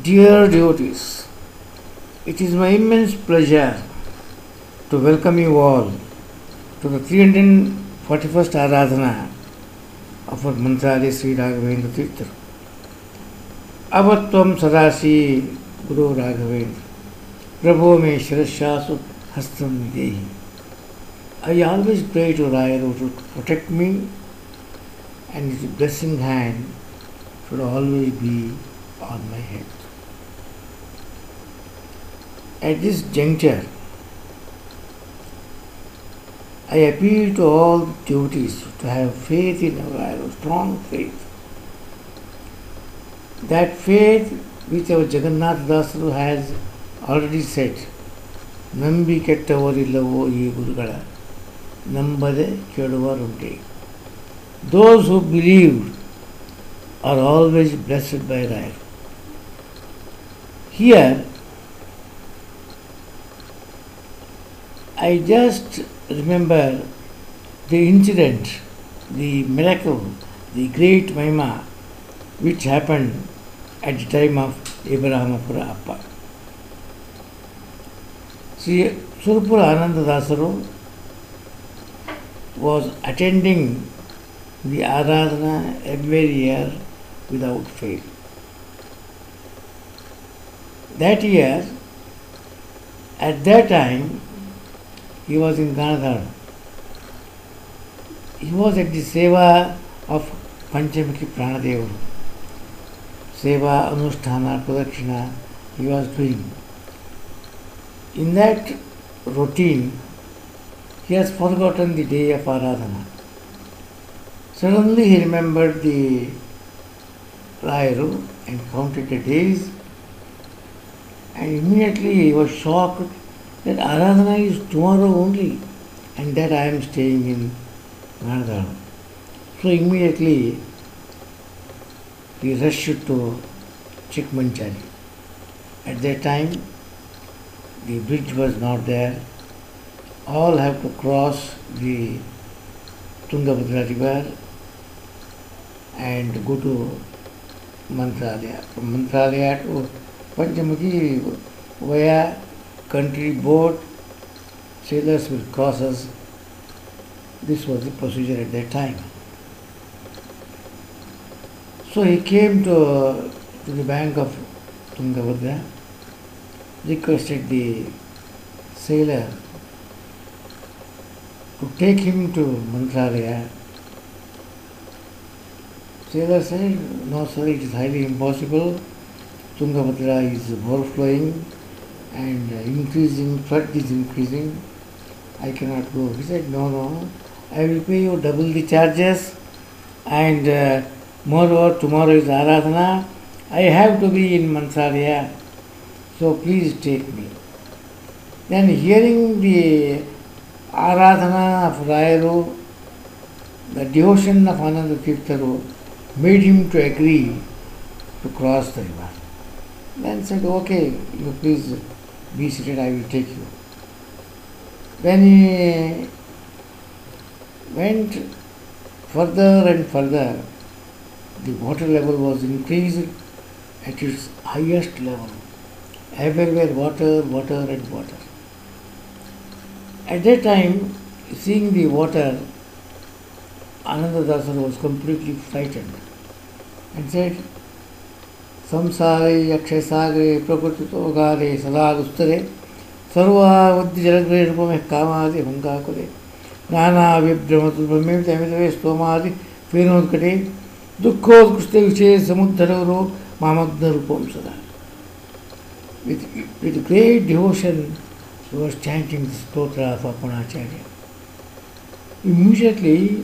Dear devotees, it is my immense pleasure to welcome you all to the 341st Aradhana of our Mantralaya Sri Raghavendra Tirtha. Avatvam Sadasi Guru Raghavendra Prabhu me Shirashasu Hastam Videhi. I always pray to Rayuru to protect me, and his blessing hand should always be on my head. At this juncture, I appeal to all devotees to have faith in our Rayuru, strong faith. That faith which our Jagannath Dasaru has already said, Nambi kettavarillavu ee gurugala, nambade keduvarunte. Those who believe are always blessed by Rayuru. Here, I just remember the incident, the miracle, the great Mahima which happened at the time of Abrahamapura Appa. Sri Surpura Ananda Dasaru was attending the Aradhana every year without fail. That year, at that time, he was in Ganadhar. He was at the Seva of Panchamukhi Pranadevaru. Seva, Anusthana, Pradakshina, he was doing. In that routine, he has forgotten the day of Aradhana. Suddenly he remembered the Rayuru and counted the days, and immediately he was shocked that Aradhana is tomorrow only and that I am staying in Ganadhar. So immediately he rushed to Chikmanchali. At that time the bridge was not there. All have to cross the Tungabhadra river and go to Mantralaya. From Mantralaya to Panchamukhi via country boat, sailors will cross us. This was the procedure at that time. So he came to the bank of Tungabhadra, requested the sailor to take him to Mantralaya. Sailor said, no sir, it is highly impossible. Tungabhadra is overflowing and increasing, flood is increasing. I cannot go. He said, no, I will pay you double the charges, and moreover tomorrow is Aradhana. I have to be in Mantralaya, so please take me. Then hearing the Aradhana of Rayuru, the devotion of Ananda Tirtharu made him to agree to cross the river. Then said, okay, you please be seated, I will take you. When he went further and further, the water level was increased at its highest level. Everywhere water and water. At that time, seeing the water, Ananda Dasaru was completely frightened and said, Samsare yakshasagre prakrutito gare sadagustare sarva vaddi jalagre rupame kamadi bhankakure nana vibramatu brahmevita amitave stomadi fenodkate dukkhodkuste viche samuddharavaro mamagna rupam sada. With great devotion, he was chanting the stotra of Apanacharya. Immediately,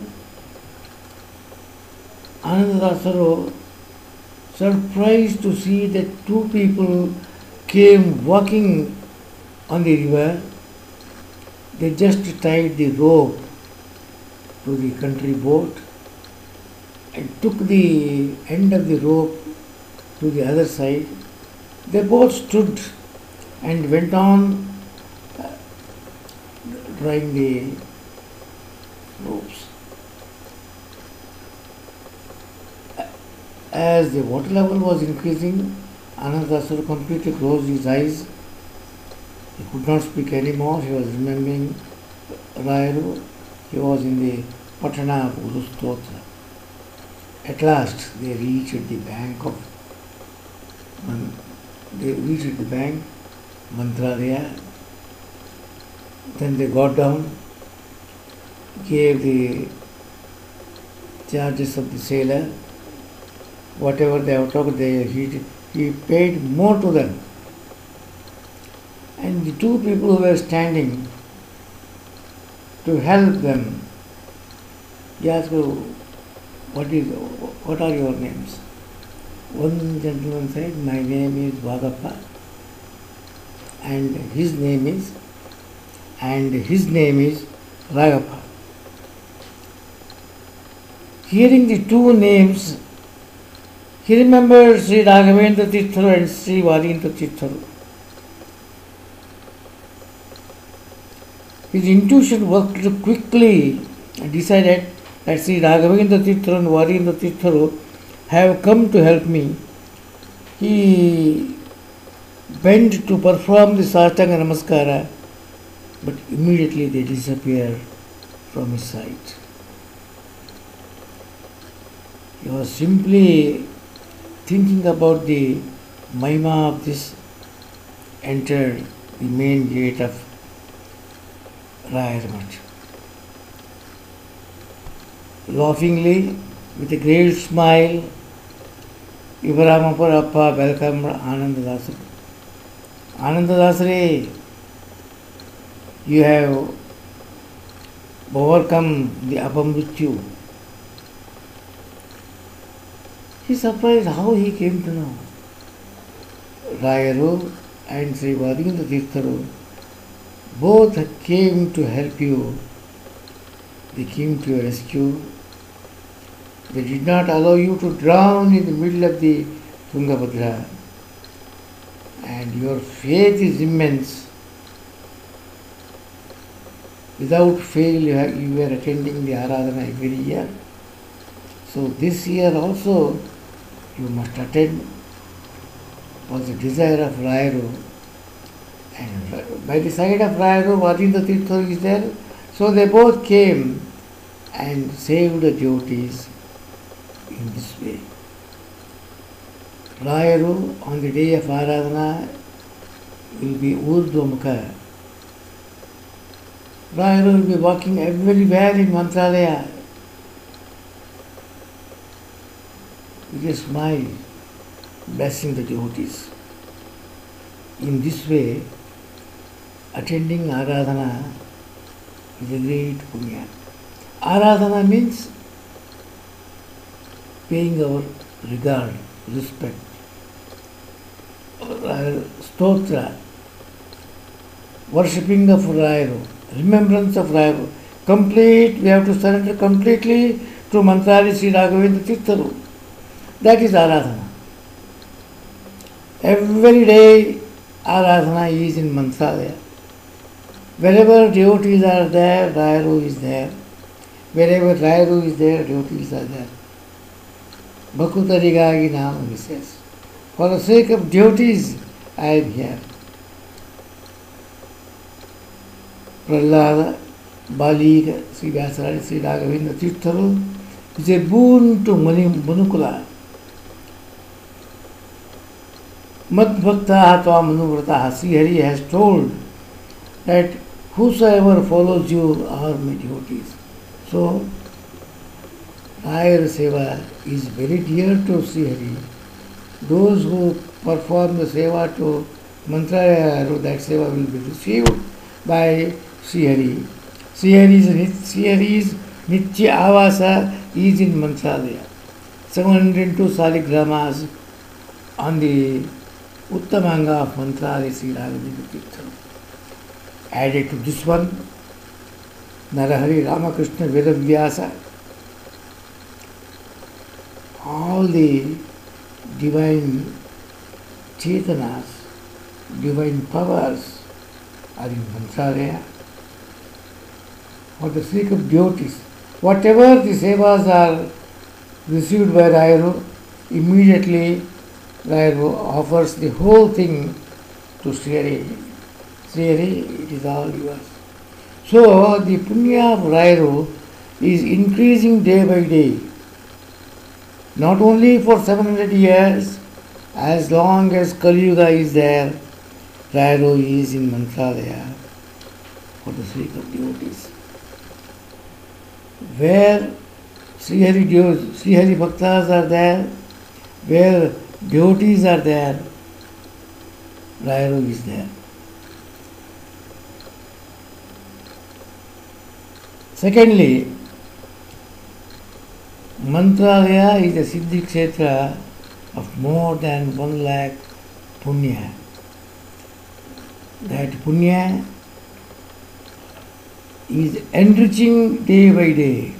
Ananda Dasaru, surprised to see that two people came walking on the river. They just tied the rope to the country boat and took the end of the rope to the other side. They both stood and went on drawing the ropes. As the water level was increasing, Anandasura completely closed his eyes. He could not speak anymore. He was remembering Rayuru. He was in the Patana of Urustotra. At last they reached the bank of Mantralaya. Then they got down, gave the charges of the sailor, whatever they have talked, he paid more to them. And the two people who were standing to help them, he asked, what are your names? One gentleman said, my name is Bhagappa, and his name is Ragappa. Hearing the two names, he remembered Sri Raghavendra Tirtharu and Sri Varindra Tirtharu. His intuition worked quickly and decided that Sri Raghavendra Tirtharu and Varindra Tirtharu have come to help me. He bent to perform the Sastanga Namaskara, but immediately they disappeared from his sight. He was simply thinking about the Mahima of this, entered the main gate of Rayarmat. Laughingly, with a great smile, Ibrahimapur Appa welcomed Anandadasari. Anandadasari, you have overcome the Apamrityu. He is surprised how he came to know. Rayuru and Sri Varindra Tirtharu both came to help you. They came to your rescue. They did not allow you to drown in the middle of the Tungabhadra. And your faith is immense. Without fail, you were attending the Aradhana every year. So this year also, you must attend. Was the desire of Rayuru. And by the side of Rayuru, Varindra Tirtharu is there. So they both came and saved the devotees in this way. Rayuru on the day of Aradhana will be Urdhvamukha. Rayuru will be walking everywhere in Mantralaya with a smile, blessing the devotees. In this way, attending Aradhana is a great punya. Aradhana means paying our regard, respect. Stotra, worshipping of Rayuru, remembrance of Rayuru. Complete, we have to surrender completely to Mantralaya Sri Raghavendra Tirtharu. That is Aradhana. Every day Aradhana is in Mantralaya. Wherever devotees are there, Rayuru is there. Wherever Rayuru is there, devotees are there. Bhakutarigagi Nama, he says. For the sake of devotees, I am here. Prahlada, Balika, Sri Vyasarari, Sri Raghavendra Tirtharu is a boon to Manukula. Madbhakta Tva Manuvrata, Sri Hari has told that whosoever follows you are my devotees. So, Rayur Seva is very dear to Sri Hari. Those who perform the Seva to Mantralaya, that Seva will be received by Sri Hari. Sri Hari's Nitya Avasa is in Mantralaya. 702 Saligramas on the Uttamanga of Mantralaya Sri Raghavendra Tirtharu. Added to this one, Narahari Ramakrishna Vedavyasa, all the divine Chetanas, divine powers are in Mantralaya for the sake of devotees. Whatever the sevas are received by Rayuru, immediately Rayuru offers the whole thing to Srihari. Srihari, it is all yours. So the punya of Rayuru is increasing day by day. Not only for 700 years, as long as Kali Yuga is there, Rayuru is in Mantralaya for the sake of devotees. Where Srihari Bhaktas are there, where devotees are there, Rayuru is there. Secondly, Mantralaya is a Siddhi Kshetra of more than 1 lakh punya. That punya is enriching day by day,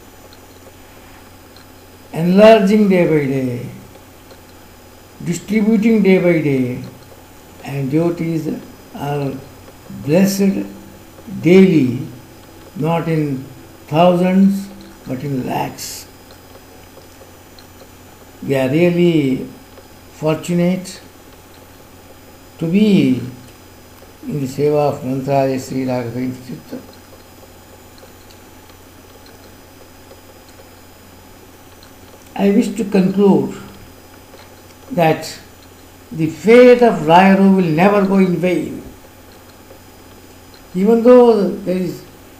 enlarging day by day, distributing day by day, and devotees are blessed daily, not in thousands but in lakhs. We are really fortunate to be in the seva of Mantralaya Sri Raghavendra Tirtha. I wish to conclude that the fate of Rayuru will never go in vain. Even though there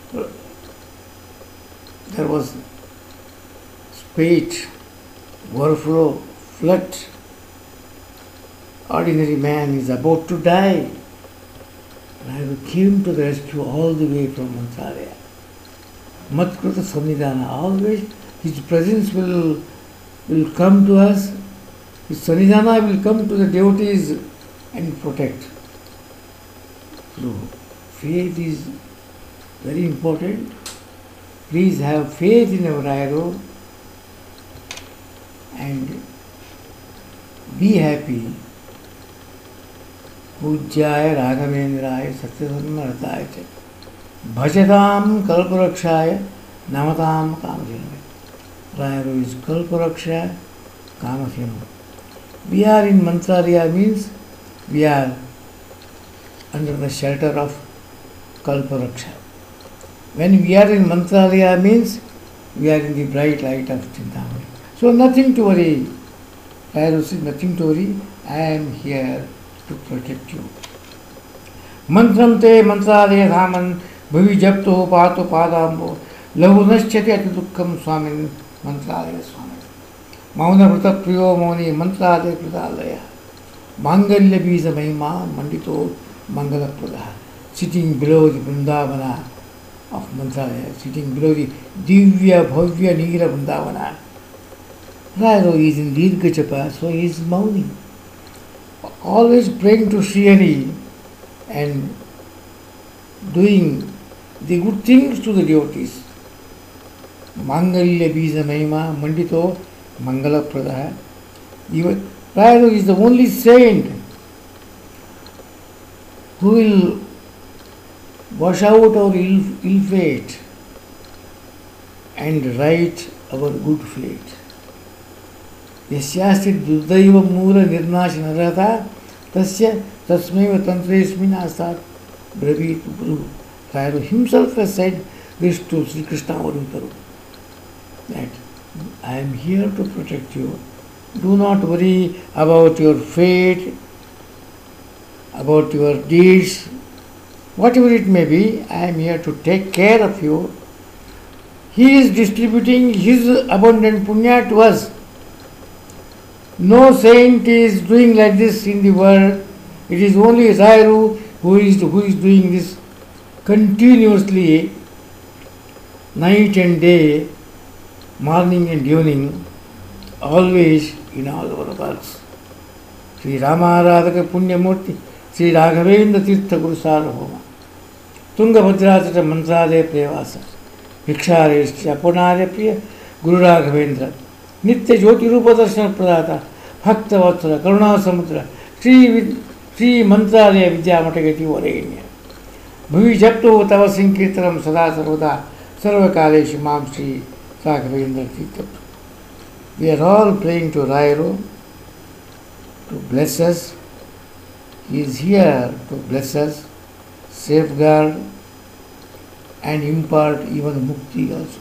was spate, overflow, flood, ordinary man is about to die, Rayuru came to the rescue all the way from Mantralaya. Matkruta Sannidhana, always his presence will come to us, his Sannidhana will come to the devotees and protect. So, faith is very important. Please have faith in our Rayuru and be happy. Pujyaya Raghavendraya Satyadharmarataaya Cha Bhajatam Kalparakshaya Namatam Kamasena. Rayuru is Kalparaksha Kamasena. We are in Mantralaya means we are under the shelter of Kalparaksha. When we are in Mantralaya means we are in the bright light of Chintamani. So nothing to worry. Rayuru says nothing to worry. I am here to protect you. Mantram te Mantralaya dhaman bhavi japto pato padambo lagunashchati ati dukkham swamin Mantralaya swami. Mauna vrata priyo mauni Mantralaya pradalaya. Mangalya bija mahima mandito mangala pradaha. Sitting below the Vrindavana of Mantralaya, sitting below the Divya Bhavya Nira Vrindavana. Rayuru is in Dirgha Japa, so he is Mauni. Always praying to Srihari and doing the good things to the devotees. Mangalya Bija Mahima Mandito Mangala Pradaha. Even Rayuru is the only saint who will wash out our ill fate and write our good fate. Yasyasti Durdaiva Mura Nirnashanarata Tasya Tasmeva Tantresmin Asat Bravit Guru. Rayuru himself has said this to Sri Krishna Varuntaru, that I am here to protect you. Do not worry about your fate, about your deeds, whatever it may be. I am here to take care of you. He is distributing his abundant punya to us. No saint is doing like this in the world. It is only Rayuru who is doing this continuously, night and day, morning and evening, always in all our works. Sri Ramaradhaka Punyamurti, Sri Raghavendra Tirtha Guru Sarvabhauma, Tungabhadrachata Mantralaya Priyavasa, Bhikshareshya Apunarya Priya Guru Raghavendra, Nitya Jyoti Rupa Darshana Pradata, Bhakta Vatsala, Karuna Samudra, Sri Mantralaya Vidyamata Gati Varenya. Bhavi Japto Tava Sankirtanam Sada Sarvada Sarvakareshu Mam Sri Raghavendra Tirtha. We are all praying to Rayuru to bless us. He is here to bless us, safeguard and impart even mukti also.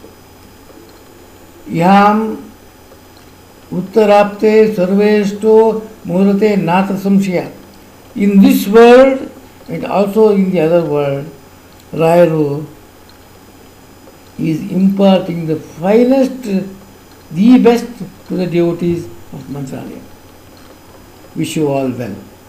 Yam uttarapte sarvesto murate natra samshaya. In this world and also in the other world, Rayaru is imparting the finest, the best to the devotees of Mantralaya. Wish you all well.